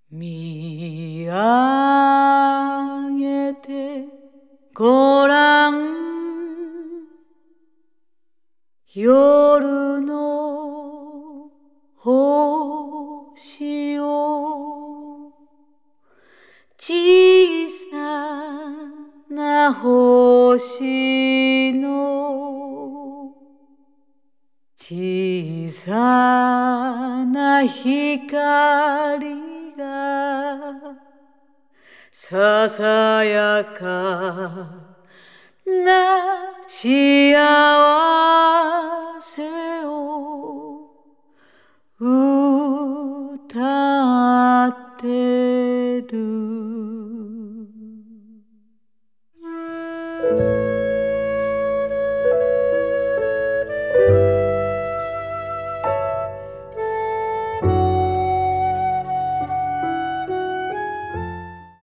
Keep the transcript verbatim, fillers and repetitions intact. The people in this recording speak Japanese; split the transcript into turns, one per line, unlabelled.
見上げてごらん夜の星を小さな星の小さな光がささやかな幸せを歌って